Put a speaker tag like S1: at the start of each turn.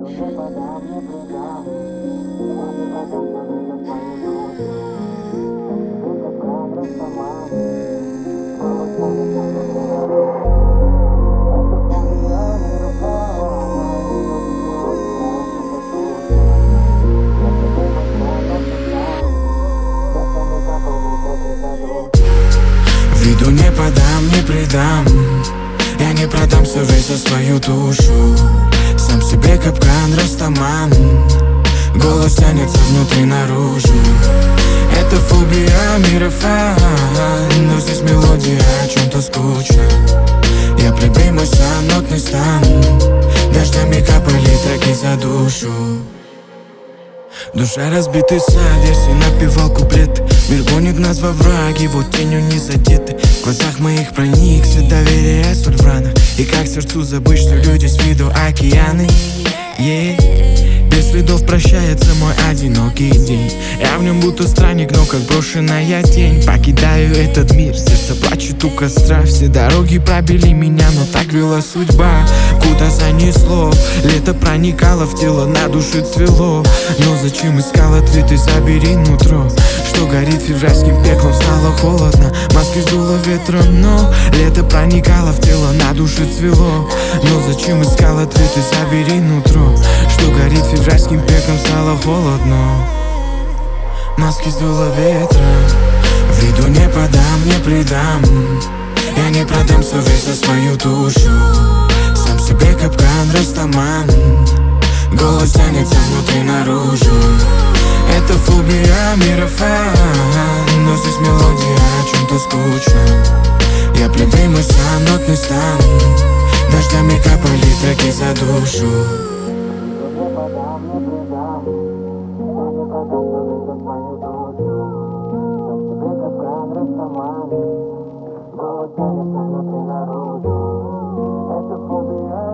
S1: не подам, не предам. Я не продам свою душу. Тебе капкан растаман. Голос тянет на наружу. Это фобия, не рука. Ее мелодия, что-то слушай. Я тебе постоянно писал. Слезами капали, как это душу.
S2: Виду не подам, не предам. Я не продам совесть за свою душу. Сам себе капкан, растаман. Голос тянется внутри наружу. Это фобия, мирофан. Но здесь мелодия о чем-то скучно. Я прибеймся, нотный стан. Дождями капали треки за душу. Душа разбитый сад, если напевал куплеты. Мир гонит нас во враг, его тенью не задеты. В глазах моих проник свет доверия, соль в ранах. И как сердцу забыть, что люди с виду океаны. Без следов прощается мой одинокий день. Я в нем будто странник, но как брошенная тень. Покидаю этот мир, сердце плачет у костра. Все дороги пробили меня, но так вела судьба. Куда занесло, лето проникало в тело, на душе цвело. Но зачем искал ответы, забери нутро. Что горит февральским пеклом, стало холодно. Маски сдуло ветром, но лето проникало в тело, на душе цвело. Но зачем искал ответы, забери нутро. Что горит февральским пеклом, стало холодно. Маски сдуло ветром. Виду не подам, не предам. Я не продам совесть за свою душу. Сам себе капкан, растаман. Голос тянется внутри наружу. Это фобия, мирофан. Но здесь мелодия о чем-то скучно. Я прибеймся, нотный стан. Дождями капали треки за душу.
S1: Не подам, не предам. Я не продам совесть за свою душу. Сам себе капкан, растаман. Голос тянется внутри наружу. Это фобия.